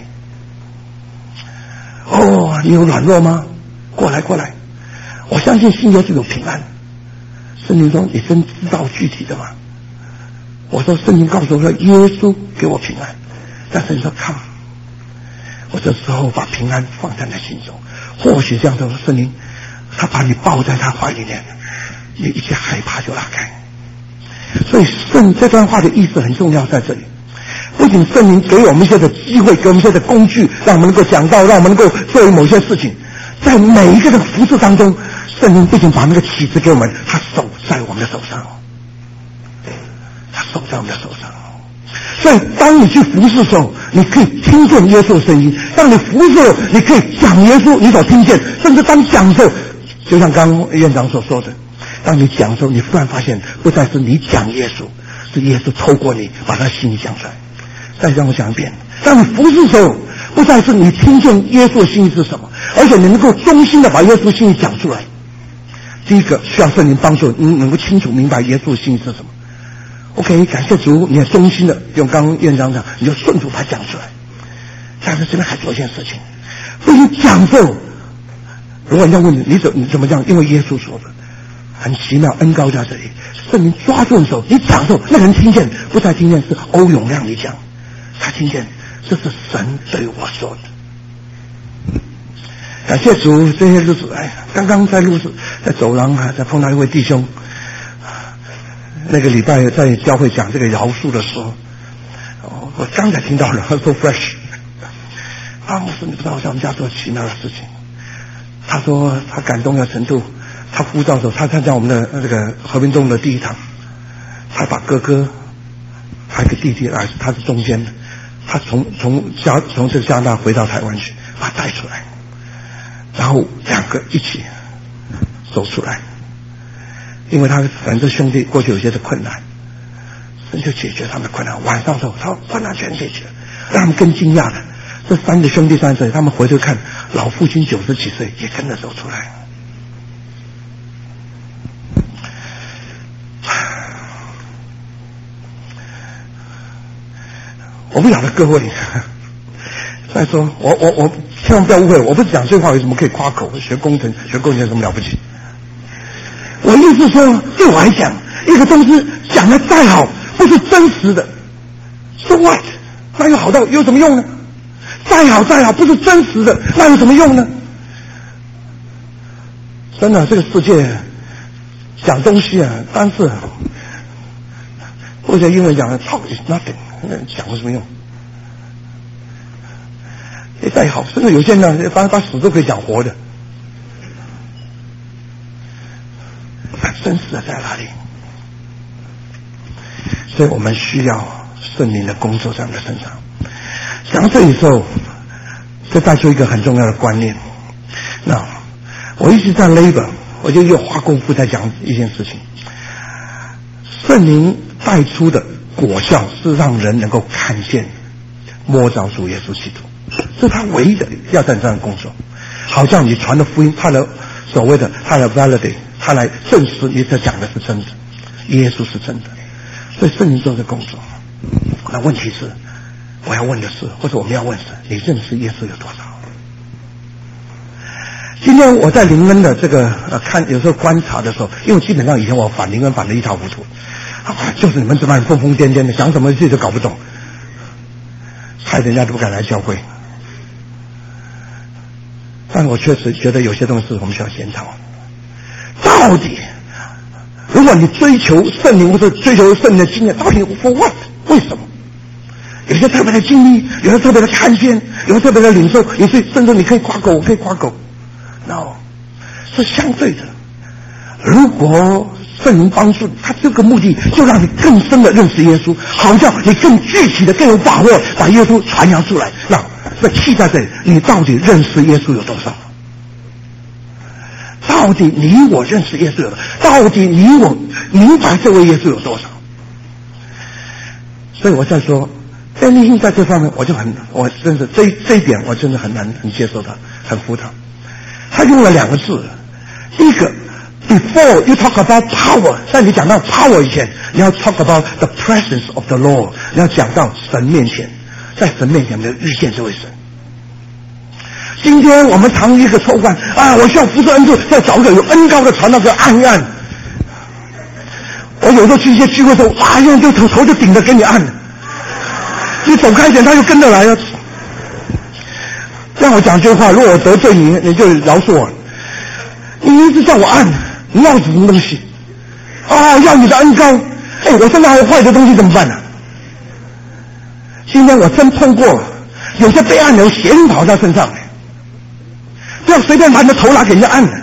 哦，你有软弱吗？过来过来，我相信信耶稣有平安。圣经说，你真知道具体的吗？我说圣经告诉我说，耶稣给我平安。但是你说看，我这时候把平安放在你心中，或许这样的圣灵他把你抱在他怀里面，你一切害怕就拉开。所以圣这段话的意思很重要，在这里不仅圣灵给我们一些的机会，给我们一些的工具，让我们能够讲道，让我们能够做某些事情，在每一个的服事当中，圣灵不仅把那个启示给我们，他手在我们的手上，他手在我们的手上。所以当你去服事的时候，你可以听见耶稣的声音；当你服事的时候，你可以讲耶稣你所听见，甚至当讲的时候，就像刚刚院长所说的，当你讲的时候，你忽然发现不再是你讲耶稣，是耶稣透过你把他心意讲出来。再让我讲一遍，当你服事的时候，不再是你听见耶稣的心意是什么，而且你能够忠心的把耶稣的心意讲出来。第一个需要圣灵帮助，你能够清楚明白耶稣的心意是什么。OK， 感谢主，你也忠心的用刚刚院长讲，你就顺服把它讲出来。但是这边还做一件事情，不是讲之后，如果人家问你，你怎你怎么讲？因为耶稣说的很奇妙，恩膏在这里，圣灵抓住你手，你讲之后，那个人听见，不再听见是欧永亮你讲，他听见这是神对我说的。感谢主，这些日子，哎，刚刚在路上，在走廊啊，在碰到一位弟兄。那个礼拜在教会讲这个饶恕的时候，哦，我刚才听到了 ，so fresh。啊，牧师，你不知道我在我们家做奇妙的事情。他说他感动的程度，他呼召的时候，他参加我们的这个和平中的第一堂，他把哥哥还有个弟弟来，他是中间的，他从从加从这个加拿大回到台湾去，把他带出来，然后两个一起走出来。因为他反正兄弟过去有些的困难，神就解决他们的困难。晚上的时候，他困难全解决，让他们更惊讶的，这三个兄弟在这里，他们回头看，老父亲九十几岁也跟着走出来。我不晓得各位，再说我我我千万不要误会，我不是讲这话有什么可以夸口，学工程学工程有什么了不起？我意思说，对我来讲，一个东西讲的再好，不是真实的 ，so what？ 那又好到有什么用呢？再好再好，不是真实的，那有什么用呢？真的，这个世界讲东西啊，但是或者英文讲的 talk is nothing， 那讲有什么用？也再好，甚至有些人把把死都可以讲活的。真实的在哪里？所以我们需要圣灵的工作在我们的身上。讲到这里的时候，这带出一个很重要的观念。那我一直在 labor， 我就又花功夫在讲一件事情。圣灵带出的果效是让人能够看见、摸着主耶稣基督，这是他唯一的要在这样的工作。好像你传的福音，他的所谓的他的 validate。他来证实你这讲的是真的，耶稣是真的，所以圣灵做这工作。那问题是，我要问的是，或者我们要问是，你认识耶稣有多少？今天我在灵恩的这个呃看，有时候观察的时候，因为基本上以前我反灵恩反得一塌糊涂，啊，就是你们这帮人疯疯癫癫的，讲什么自己都搞不懂， 害人家都不敢来教会。但我确实觉得有些东西我们需要检讨。到底，如果你追求圣灵或者追求圣灵的经验，到底 for what？ 为什么？有些特别的经历，有些特别的看见，有些特别的领受，有些甚至你可以夸口，我可以夸口。no， 是相对的。如果圣灵帮助你，他这个目的就让你更深的认识耶稣，好叫你更具体的、更有把握把耶稣传扬出来。那这气在这里，你到底认识耶稣有多少？到底你我认识耶稣有多少？到底你我明白这位耶稣有多少？所以我在说，便利性在这方面，我就很，我真是这这一点，我真的很难很接受他，很服他。他用了两个字，第一个 before you talk about power， 在你讲到 power 以前，你要 talk about the presence of the Lord， 你要讲到神面前，在神面前我们要遇见这位神。今天我们常一个错惯啊，我需要服侍恩赐，要找一个有恩膏的传道者按一按。我有时候去一些聚会的时候，哇，用就头头就顶着给你按，你走开一点，他又跟着来了。让我讲句话，如果我得罪你，你就饶恕我。你一直叫我按，你要什么东西？哦，要你的恩膏。哎，我身上还有坏的东西怎么办呢、啊？今天我真碰过，有些被按的邪灵跑在身上。不要随便把你的头拿给人家按了。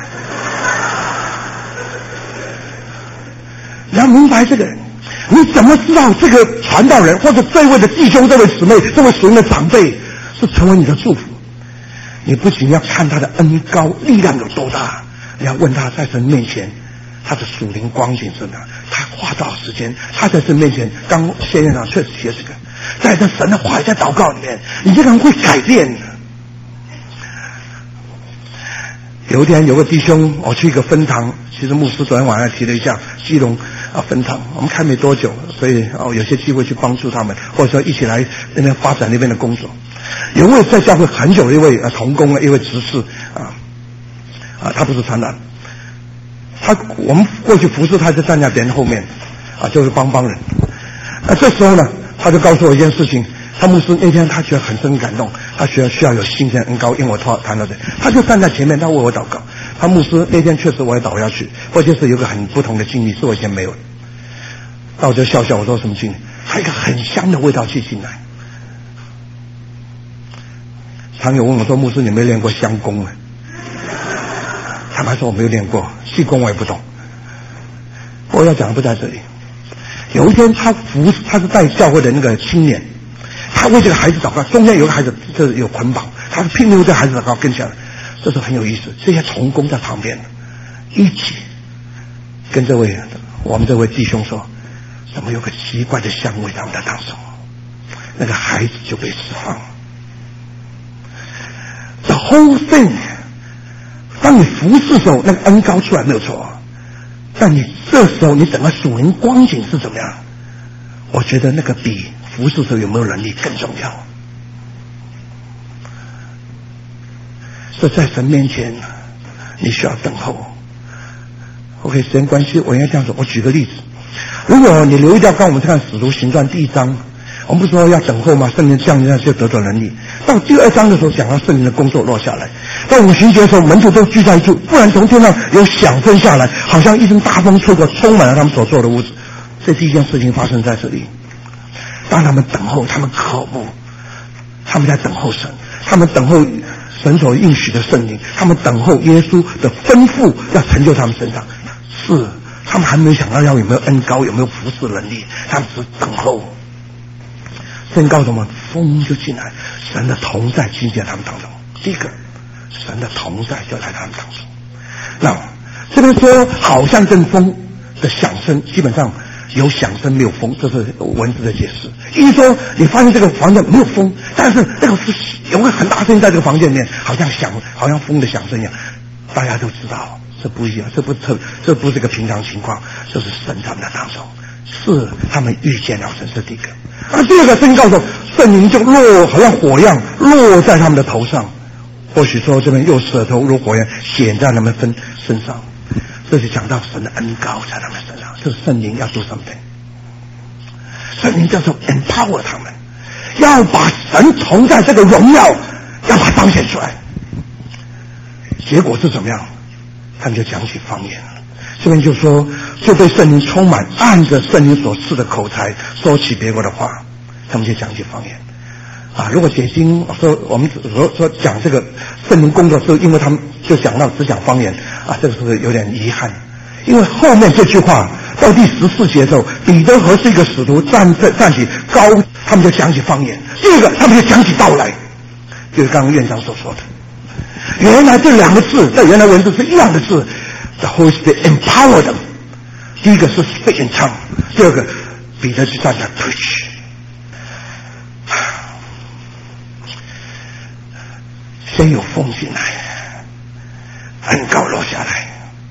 你要明白这个，你怎么知道这个传道人或者这位的弟兄、这位姊妹、这位属灵的长辈是成为你的祝福？你不仅要看他的恩膏力量有多大，你要问他在神面前他的属灵光景是怎么样，他花多少时间，他在神面前。刚谢院长确实写这个，在这神的话语在祷告里面，你这个人会改变的。有一天有个弟兄，我去一个分堂，其实牧师昨天晚上提了一下基隆啊分堂，我们开没多久，所以哦有些机会去帮助他们，或者说一起来那边发展那边的工作。有一位在教会很久的一位呃同工的一位执事啊啊，他不是传道，他我们过去服侍他就站在别人后面啊，就是帮帮人。那这时候呢，他就告诉我一件事情。他牧师那天他觉得很深感动，他需要需要有新鲜恩膏，因为我谈到这，他就站在前面，他为我祷告。他牧师那天确实我也祷下去，或者是有个很不同的经历，是我以前没有的。那我就笑笑，我说什么经历？还有一个很香的味道气进来。常有问我说，牧师你没有练过香功啊？坦白说我没有练过，气功我也不懂。我要讲的不在这里。有一天他服他是带教会的那个青年。他为这个孩子祷告，中间有个孩子这有捆绑，他是拼命为这个孩子祷告跟起来，这是很有意思。这些同工在旁边一起跟这位我们这位弟兄说，怎么有个奇怪的香味在我们的当中，那个孩子就被释放了。The whole thing， 当你服侍的时候，那个恩膏出来没有错，但你这时候你整个属灵光景是怎么样？我觉得那个比服侍时候有没有能力更重要。所以在神面前你需要等候。 OK， 时间关系我应该这样说，我举个例子，如果你留意到刚我们看使徒行传第一章，我们不是说要等候吗？圣灵降临下就得着能力。到第二章的时候讲到圣灵的工作落下来，到五旬节的时候门徒都聚在一处，忽然从天上有响声下来，好像一阵大风吹过，充满了他们所做的屋子。这第一件事情发生在这里。当他们等候，他们渴慕，他们在等候神，他们等候神所应许的圣灵，他们等候耶稣的吩咐要成就他们身上。是他们还没有想到要有没有恩膏，有没有服侍能力，他们只等候。圣告诉我们，风就进来，神的同在进进他们当中。第一个，神的同在就在他们当中。那这边说好像阵风的响声，基本上有响声没有风，这是文字的解释。意思说你发现这个房间没有风，但是那个有个很大声音在这个房间里面，好像响，好像风的响声一样，大家都知道这不一样，这不特，这不是个平常情况，这是神他们的当中，是他们遇见了神，是第一个。而第二个声音告诉圣灵就落，好像火一样落在他们的头上，或许说这边又舌头如火一样显在他们身身上，这就讲到神的恩膏在他们身上，这是圣灵要做 something， 圣灵叫做 empower 他们， 要把神同在这个荣耀要把它彰显出来。结果是怎么样？他们就讲起方言了。这边就说就被圣灵充满，按着圣灵所赐的口才说起别国的话，他们就讲起方言啊。如果解经说我们说说讲这个圣灵工作是因为他们就讲到只讲方言啊，这个是有点遗憾。因为后面这句话到第十四节的时候，彼得和这个使徒站在站起高，他们就讲起方言。第二个他们就讲起道来，就是刚刚院长所说的，原来这两个字在原来文字是一样的字。The Holy Spirit empower them。第一个是 speak in tongue， 第二个彼得就站在 preach。先有风进来，恩膏落下来，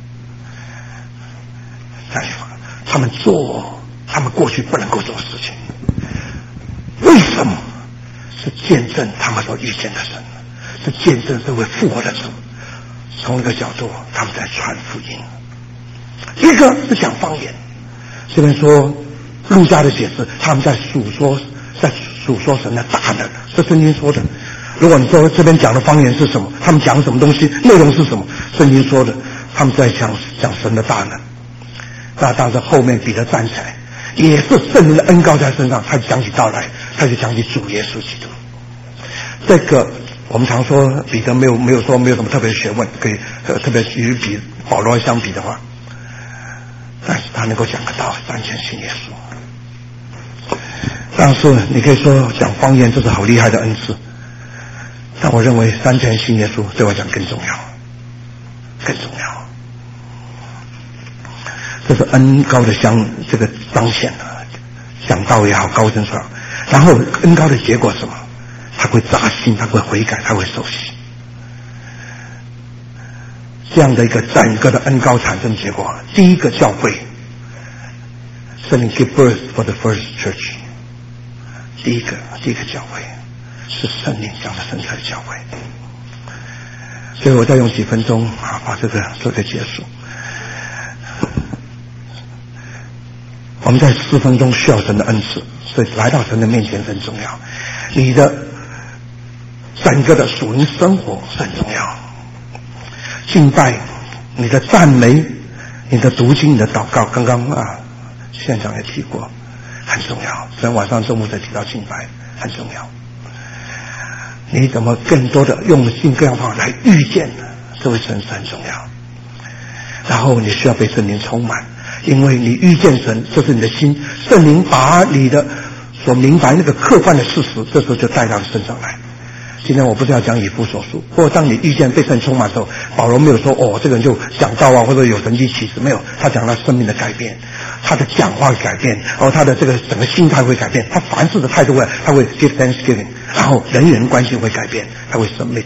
他们做他们过去不能够做的事情。为什么？是见证他们所遇见的神，是见证这位复活的主。从一个角度，他们在传福音。一个是讲方言，这边说路加的解释，他们在诉说，在诉说神的大能，是圣经说的。如果你说这边讲的方言是什么，他们讲什么东西，内容是什么，圣经说的，他们在讲讲神的大能。那当时后面彼得站起来，也是圣灵的恩膏在身上，他就讲起道来，他就讲起主耶稣基督。这个我们常说彼得没有没有说没有什么特别学问，可以特别与比保罗相比的话，但是他能够讲个道，三千信耶稣。但是你可以说讲方言这是好厉害的恩赐，但我认为三千信耶稣对我讲更重要，更重要。这是恩膏的相这个彰显啊，讲道也好，高声说，然后恩膏的结果是什么？他会扎心，他会悔改，他会受洗。这样的一个整个的恩膏产生结果，第一个教会，圣灵 give birth for the first church， 第一个第一个教会是圣灵降的生出来的教会。所以我再用几分钟啊，把这个做个结束。我们在四分钟需要神的恩赐，所以来到神的面前很重要。你的整个的属灵生活是很重要，敬拜、你的赞美、你的读经、你的祷告，刚刚啊县长也提过，很重要。昨天晚上周末才提到敬拜，很重要。你怎么更多的用尽各样方法来遇见这位神是很重要。然后你需要被圣灵充满，因为你遇见神，这是你的心，圣灵把你的所明白那个客观的事实，这时候就带到你身上来。今天我不是要讲以弗所书，或者当你遇见被神充满的时候，保罗没有说哦这个人就讲道啊，或者有神迹奇事，没有，他讲他生命的改变，他的讲话会改变，然后他的这个整个心态会改变，他凡事的态度会他会 give thanksgiving， 然后人与人关系会改变，他会 submit。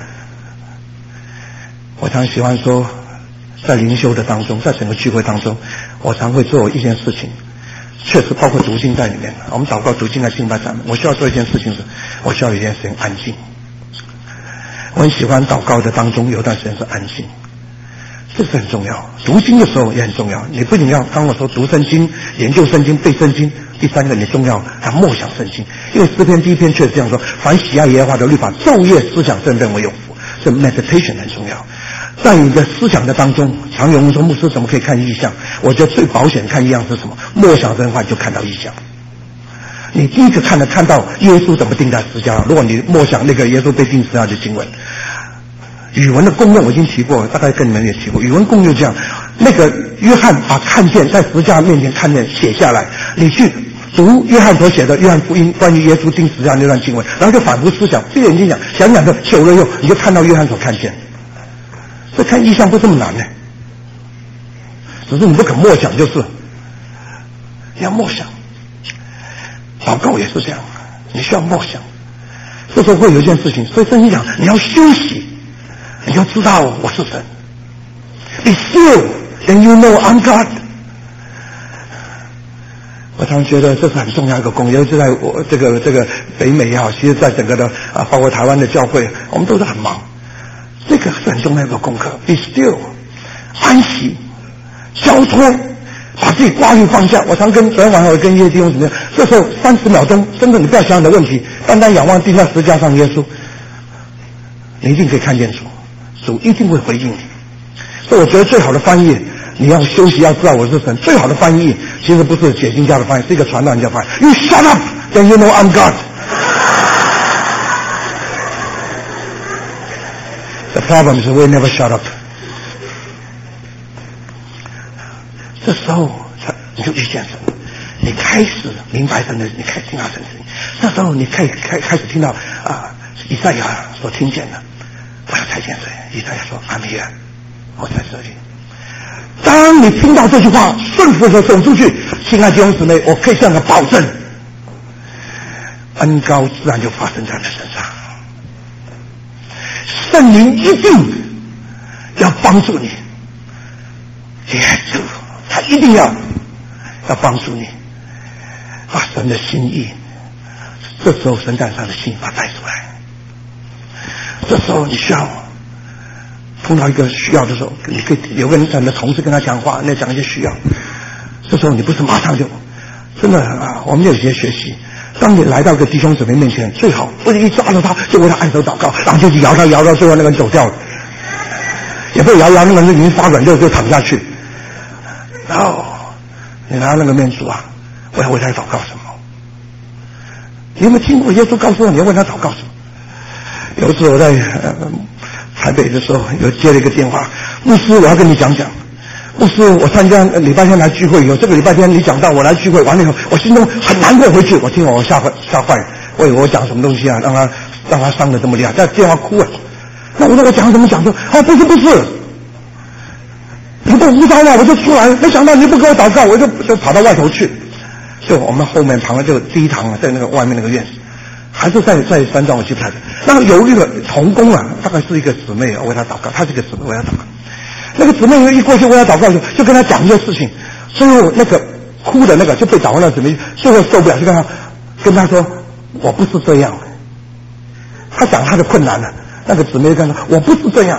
我常喜欢说在灵修的当中，在整个聚会当中，我常会做一件事情，确实包括读经在里面。我们祷告读经在敬拜上面，我需要做一件事情是，我需要有一件事情安静。我很喜欢祷告的当中有一段时间是安静，这是很重要。读经的时候也很重要，你不仅要刚我说读圣经、研究圣经、背圣经，第三个你重要要默想圣经，因为诗篇第一篇确实这样说，凡喜爱耶和华的律法，昼夜思想，真正为有福。这 meditation 很重要。在你的思想的当中，常有人说牧师怎么可以看异象？我觉得最保险看异象是什么？默想真话你就看到异象。你第一个看的看到耶稣怎么钉在十字架上，如果你默想那个耶稣被钉十字架的经文，语文的功用我已经提过，大概跟你们也提过。语文功用这样，那个约翰把看见在十字架面前看见写下来，你去读约翰所写的约翰福音关于耶稣钉十字架那段经文，然后就反复思想，闭眼睛想，想想就久了以后，你就看到约翰所看见。这看异象不这么难呢，只是你不肯默想，就是你要默想。祷告也是这样，你需要默想。这时候会有一件事情，所以圣经讲你要休息，你要知道我是神。Be still and you know I'm God。我常觉得这是很重要一个功，尤其是在我这个这个北美也好，其实在整个的啊，包括台湾的教会，我们都是很忙。这个是很重要一个功课。Be still， 安息，交托， 把自己挂虑放下。我常跟昨天晚上我跟一些弟兄姊妹，这时候三十秒钟，真的你不要想你的问题，单单仰望钉在十字架上耶稣，你一定可以看见主，主一定会回应你。所以我觉得最好的翻译，你要休息，要知道我是神。最好的翻译其实不是解经家的翻译，是一个传道人家翻译。You shut up, then you know I'm God. The problem is we never shut up. 这时候你就遇见神，你开始明白神的，你开始听到神的声音。那时候你开开开始听到啊，以赛亚所听见的，我要再见谁？以赛亚说 I'm here， 我在这里。当你听到这句话，顺服的走出去，亲爱的弟兄姊妹，我可以向你保证，恩膏自然就发生在你身上。圣灵一定要帮助你，耶稣他一定要要帮助你，把神的心意，这时候神诞上的心意把它带出来。这时候你需要碰到一个需要的时候，你可以有个你的同事跟他讲话，那讲一些需要。这时候你不是马上就，真的啊，我们有些学习。当你来到一个弟兄姊妹面前，最好不是一抓住他就为他按手祷告，然后就去摇他摇到最后那个人走掉了，也不摇摇那个人已经发软就就躺下去。然后你拿那个面主啊，我要为他祷告什么？你有没有听过耶稣告诉我你要为他祷告什么？有一次我在、呃、台北的时候，有接了一个电话，牧师，我要跟你讲讲。牧师，我参加礼拜天来聚会，有这个礼拜天你讲到我来聚会，完了以后，我心中很难过。回去我听我吓坏吓坏，我以为我讲什么东西啊，让他让他伤得这么厉害，在电话哭了。那我说我讲什么讲说，哦不是不是，不动不招了，我就出来，没想到你不给我祷告，我就就跑到外头去。就我们后面旁边就第一堂啊，在那个外面那个院子，还是在在山上，我记不太清。那有一个童工啊，大概是一个姊妹，我为他祷告，他是个姊妹，为他祷告。那个姊妹一过去为他祷告，就就跟他讲一些事情，最后那个哭的那个就被祷告的姊妹最后受不了，就跟他跟他说我不是这样。他讲他的困难了，那个姊妹跟他说我不是这样。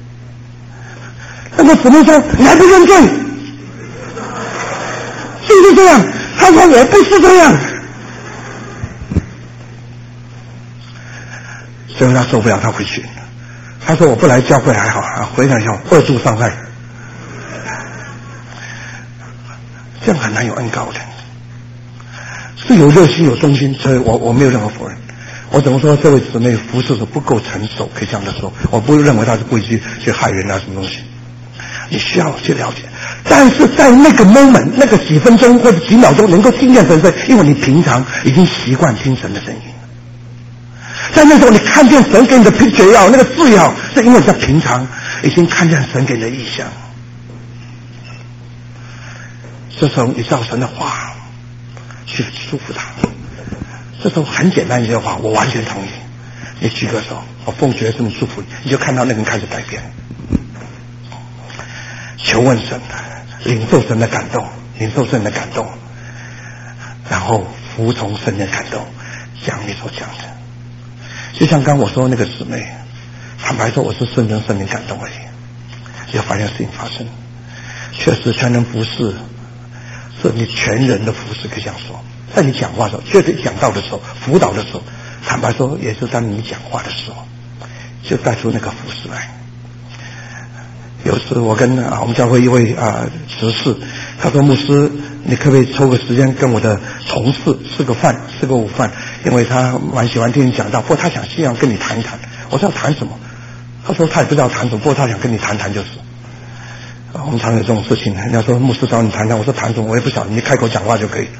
那个姊妹说你还不认罪，是不是这样？他说我不是这样。最后他受不了，他回去。他说我不来教会还好啊，回来以后恶助伤害，这样很难有恩膏的。是有热心有忠心，所以我我没有任何否认。我怎么说这位姊妹服侍的不够成熟，可以这样的说，我不认为她是故意去去害人啊什么东西。你需要去了解，但是在那个 moment 那个几分钟或者几秒钟能够听见神声，因为你平常已经习惯听神的声音。在那时候你看见神给你的 picture 也好，那个字也好，是因为在平常已经看见神给你的意象。这时候你照神的话去祝福他，这时候很简单一句话，我完全同意。你举个手，我奉主的圣名祝福你，你就看到那个人开始改变。求问神，领受神的感动，领受神的感动，然后服从神的感动，讲你所讲的。就像刚我说那个姊妹，坦白说我是圣真圣灵感动而已，要发现事情发生，确实全能服侍是你全人的服侍，可以这样说。在你讲话的时候，确实讲道的时候，辅导的时候，坦白说也是在你讲话的时候，就带出那个服侍来。有时我跟啊我们教会一位啊执事，他说牧师，你可不可以抽个时间跟我的同事吃个饭，吃个午饭？因为他蛮喜欢听你讲道，不过他想希望跟你谈一谈。我说要谈什么？他说他也不知道谈什么，不过他想跟你谈谈就是。啊，我们常有这种事情，人家说牧师找你谈谈，我说谈什么我也不晓得，你开口讲话就可以。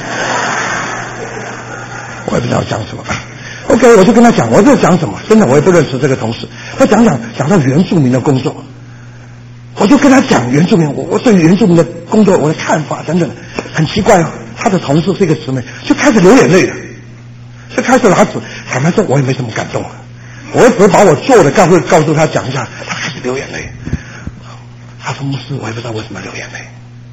我也不知道讲什么。OK， 我就跟他讲，我这讲什么？真的我也不认识这个同事。他讲讲讲到原住民的工作。我就跟他讲原住民，我我对原住民的工作我的看法等等，很奇怪哦。他的同事是一个姊妹，就开始流眼泪了，就开始拿纸。坦白说，我也没什么感动，我只是把我做的告诉告诉他讲一下，他开始流眼泪。他说牧师，我也不知道为什么流眼泪。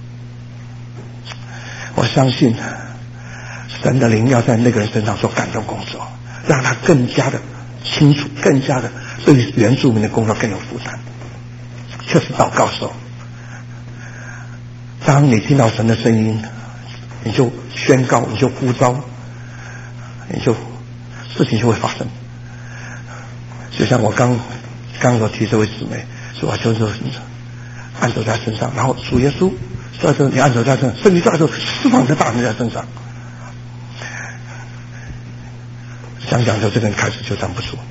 我相信神的灵要在那个人身上做感动工作，让他更加的清楚，更加的对原住民的工作更有负担。确实祷告时候， 当你听到神的声音，你就宣告，你就呼召，你就事情就会发生。就像我刚刚所提这位姊妹，说就是按手在身上，然后主耶稣在这，你按手在身上，圣灵在这释放的大能在身上。讲讲就这个人开始就站不住，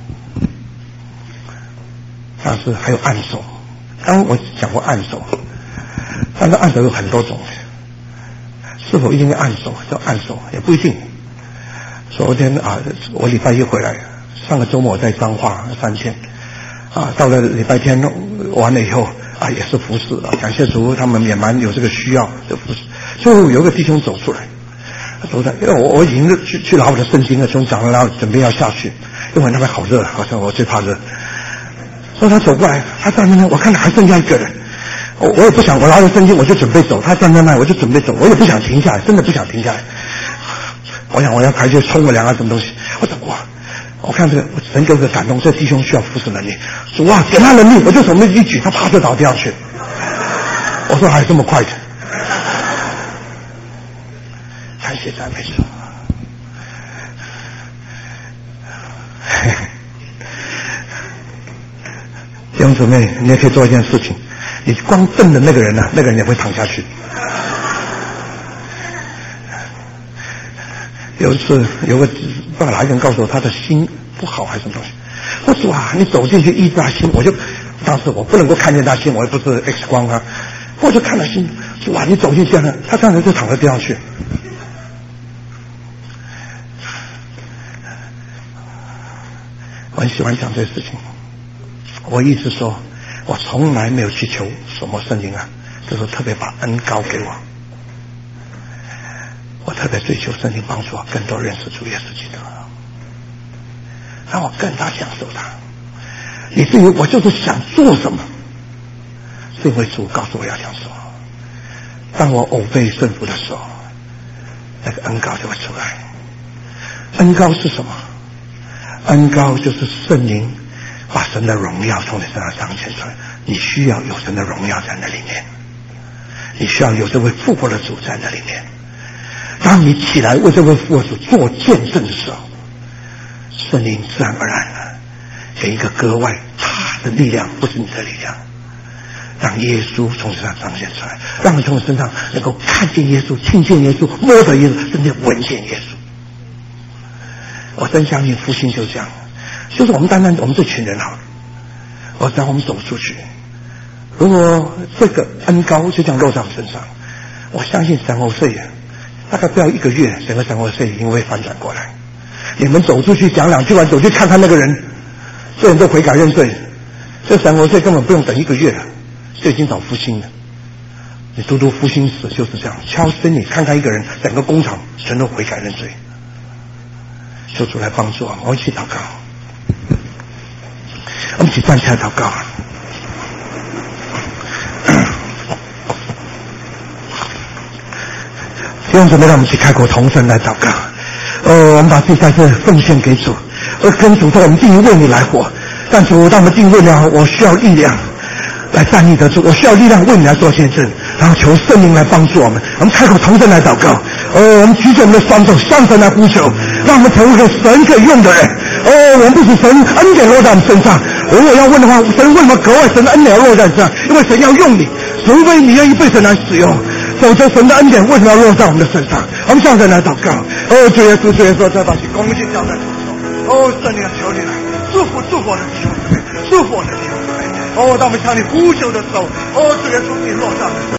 但是还有按手。刚刚我讲过按手，但是按手有很多种，是否一定要按手？叫按手也不一定。昨天啊，我礼拜一回来，上个周末我在彰化三天，啊，到了礼拜天完了以后啊，也是服侍啊，感谢主，他们也蛮有这个需要的服侍。就有个弟兄走出来，他走出来，因为我我已经去去拿我的圣经了，从讲了，然后准备要下去，因为那边好热，好像我最怕热。所以他走过来，他站在那，我看到还剩下一个人，我我也不想，我拿着圣经我就准备走，他站在那我就准备走，我也不想停下来，真的不想停下来。我想我要排队冲个凉啊什么东西，我走过，我看这个神给我的感动，这弟兄需要服侍能力，主啊给他能力，我就手一举，他啪就倒掉去。我说还有这么快的，感谢赞美主。弟兄姊妹，你也可以做一件事情，你光瞪着那个人呢、啊，那个人也会躺下去。有一次，有个不知道哪一个人告诉我，他的心不好还是什么东西。我说啊，你走进去医治他心，我就当时我不能够看见他心，我又不是 X 光啊，我就看他心，说哇，你走进去了，他这样子就躺在地上去。我很喜欢讲这些事情。我一直说，我从来没有去求什么圣灵啊，就是特别把恩膏给我。我特别追求圣灵帮助我更多认识主耶稣基督，让我更加享受他。以至于我就是想做什么，是因为主告诉我要享受。当我偶被顺服的时候，那个恩膏就会出来。恩膏是什么？恩膏就是圣灵把神的荣耀从你身上彰显出来。你需要有神的荣耀在那里面，你需要有这位复活的主在那里面。当你起来为这位复活主做见证的时候，圣灵自然而然的给一个格外大的力量，不是你的力量，让耶稣从身上彰显出来，让你从你身上能够看见耶稣、听见耶稣、摸着耶稣，甚至闻见耶稣。我真相信复兴就这样，就是我们单单我们这群人好了，我当我们走出去，如果这个恩膏就这样落在我身上，我相信神后岁大概不要一个月，整个生活事情会反转过来。你们走出去讲两句话，走去看看那个人，这人都悔改认罪，这生活事根本不用等一个月了，就已经找复兴了。你读读复兴史就是这样，敲身你看看一个人，整个工厂全都悔改认罪。求主来帮助我们，我们一起祷告，我们一起站起来祷告。弟兄姊妹，让我们一起开口同声来祷告。哦，我们把自己再次奉献给主，而跟主说，我们定义为你来活。但主，当我们定义为了，我需要力量来站立得住，我需要力量为你来做见证，然后求圣灵来帮助我们。我们开口同声来祷告。哦，我们举起我们的双手向神来呼求，让我们成为一个神可以用的人。哦，我们不是神恩典落在我们身上。如果要问的话，神为什么格外神的恩典要落在身上？因为神要用你，除非你愿意被神来使用。否则神的恩典为什么要落在我们的身上？我们向神来祷告。哦，主耶稣，主耶稣，再把这恭敬交在主手。哦，圣灵，求你来祝福祝福我的弟兄姊妹，祝福我的弟兄姊妹。哦，当我们向你呼求的时候，哦，主耶稣，你落在我们身上。